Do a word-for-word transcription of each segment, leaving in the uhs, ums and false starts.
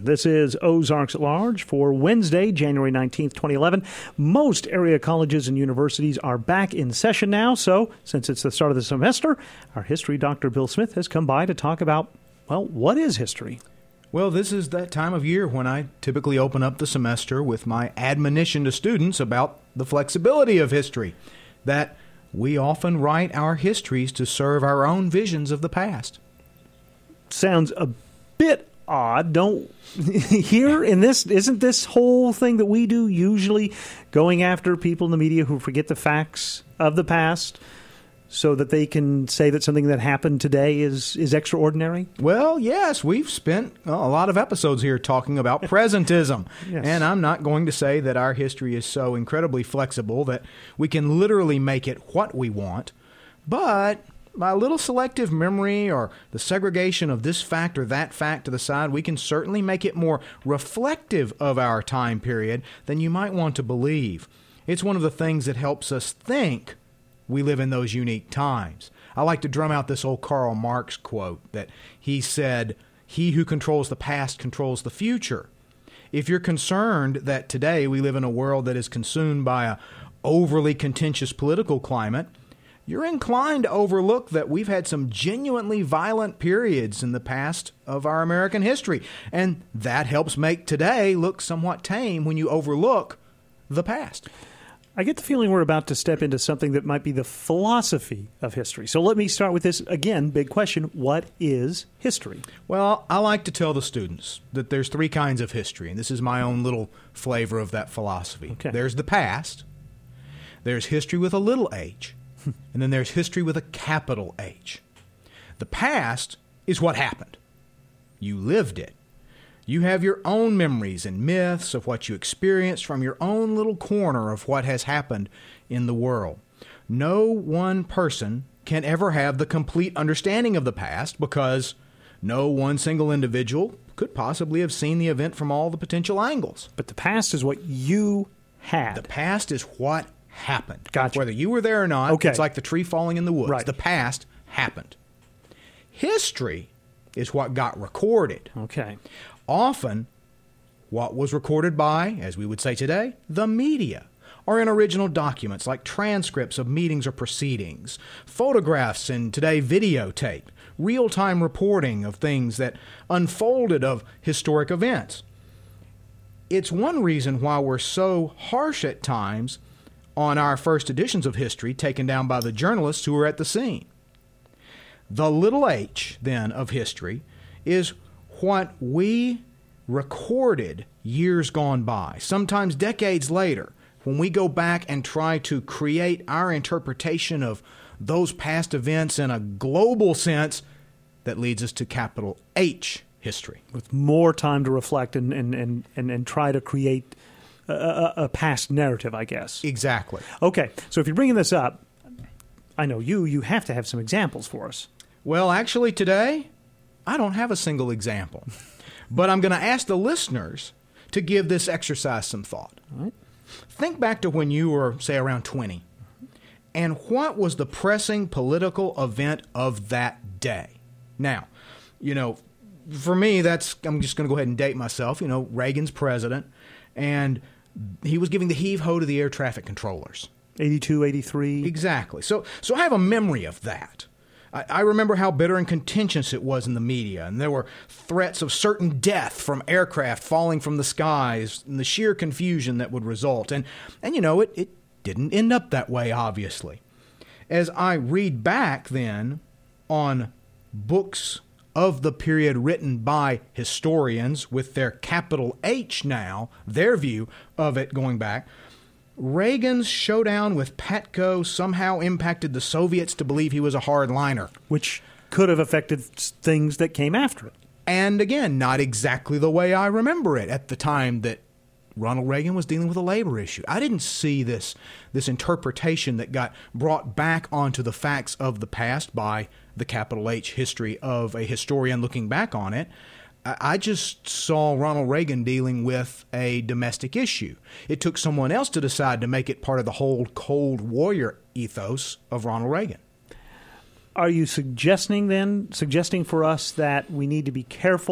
This is Ozarks at Large for Wednesday, January nineteenth, twenty eleven. Most area colleges and universities are back in session now, so since it's the start of the semester, our history Doctor Bill Smith has come by to talk about, well, what is history? Well, this is that time of year when I typically open up the semester with my admonition to students about the flexibility of history, that we often write our histories to serve our own visions of the past. Sounds a bit odd. Don't here in this isn't this whole thing that we do usually going after people in the media who forget the facts of the past so that they can say that something that happened today is is extraordinary? Well, yes, we've spent a lot of episodes here talking about presentism. Yes. And I'm not going to say that our history is so incredibly flexible that we can literally make it what we want, but by a little selective memory or the segregation of this fact or that fact to the side, we can certainly make it more reflective of our time period than you might want to believe. It's one of the things that helps us think we live in those unique times. I like to drum out this old Karl Marx quote that he said, "He who controls the past controls the future." If you're concerned that today we live in a world that is consumed by a overly contentious political climate, you're inclined to overlook that we've had some genuinely violent periods in the past of our American history. And that helps make today look somewhat tame when you overlook the past. I get the feeling we're about to step into something that might be the philosophy of history. So let me start with this, again, big question. What is history? Well, I like to tell the students that there's three kinds of history, and this is my own little flavor of that philosophy. Okay. There's the past, there's history with a little h, and then there's history with a capital H. The past is what happened. You lived it. You have your own memories and myths of what you experienced from your own little corner of what has happened in the world. No one person can ever have the complete understanding of the past because no one single individual could possibly have seen the event from all the potential angles. But the past is what you had. The past is what happened. Gotcha. Whether you were there or not, okay. It's like the tree falling in the woods. Right. The past happened. History is what got recorded. Okay. Often, what was recorded by, as we would say today, the media, or in original documents like transcripts of meetings or proceedings, photographs and today videotape, real-time reporting of things that unfolded of historic events. It's one reason why we're so harsh at times on our first editions of history taken down by the journalists who were at the scene. The little h, then, of history is what we recorded years gone by, sometimes decades later, when we go back and try to create our interpretation of those past events in a global sense that leads us to capital H history. With more time to reflect and, and, and, and, and try to create a, a, a past narrative, I guess. Exactly. Okay, so if you're bringing this up, I know you, you have to have some examples for us. Well, actually today, I don't have a single example. But I'm going to ask the listeners to give this exercise some thought. All right. Think back to when you were, say, around twenty. And what was the pressing political event of that day? Now, you know, for me, that's, I'm just going to go ahead and date myself. You know, Reagan's president, and he was giving the heave-ho to the air traffic controllers. eighty-two, eighty-three Exactly. So, so I have a memory of that. I, I remember how bitter and contentious it was in the media, and there were threats of certain death from aircraft falling from the skies, and the sheer confusion that would result. And, and you know, it, it didn't end up that way, obviously. As I read back, then, on books of the period written by historians with their capital H now, their view of it going back, Reagan's showdown with Patko somehow impacted the Soviets to believe he was a hardliner. Which could have affected things that came after it. And again, not exactly the way I remember it at the time that Ronald Reagan was dealing with a labor issue. I didn't see this, this interpretation that got brought back onto the facts of the past by the capital H history of a historian looking back on it. I just saw Ronald Reagan dealing with a domestic issue. It took someone else to decide to make it part of the whole Cold Warrior ethos of Ronald Reagan. Are you suggesting then, suggesting for us that we need to be careful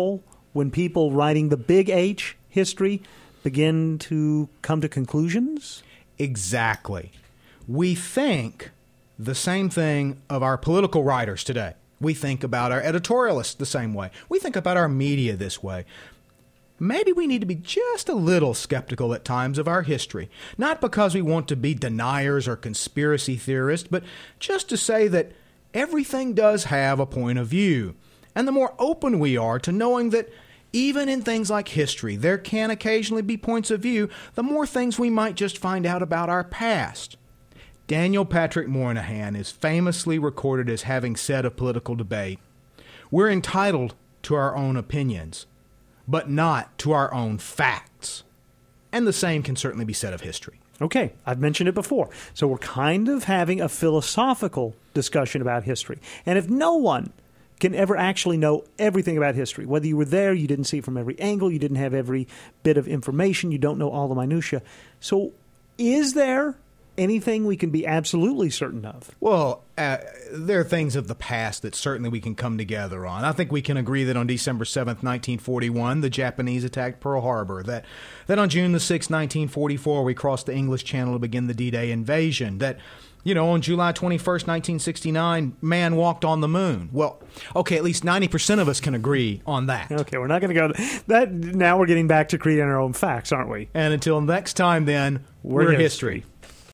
when people writing the big H history begin to come to conclusions? Exactly. We think the same thing of our political writers today. We think about our editorialists the same way. We think about our media this way. Maybe we need to be just a little skeptical at times of our history, not because we want to be deniers or conspiracy theorists, but just to say that everything does have a point of view. And the more open we are to knowing that even in things like history, there can occasionally be points of view, the more things we might just find out about our past. Daniel Patrick Moynihan is famously recorded as having said of political debate, "We're entitled to our own opinions, but not to our own facts." And the same can certainly be said of history. Okay, I've mentioned it before. So we're kind of having a philosophical discussion about history. And if no one can ever actually know everything about history, whether you were there, you didn't see it from every angle, you didn't have every bit of information, you don't know all the minutia. So is there anything we can be absolutely certain of? Well, uh, there are things of the past that certainly we can come together on. I think we can agree that on December seventh, nineteen forty-one, the Japanese attacked Pearl Harbor, that, that on June the sixth, nineteen forty-four, we crossed the English Channel to begin the D-Day invasion, that, you know, on July twenty-first, nineteen sixty-nine, man walked on the moon. Well, okay, at least ninety percent of us can agree on that. Okay, we're not going to go to that. Now we're getting back to creating our own facts, aren't we? And until next time, then, we're, we're history. history.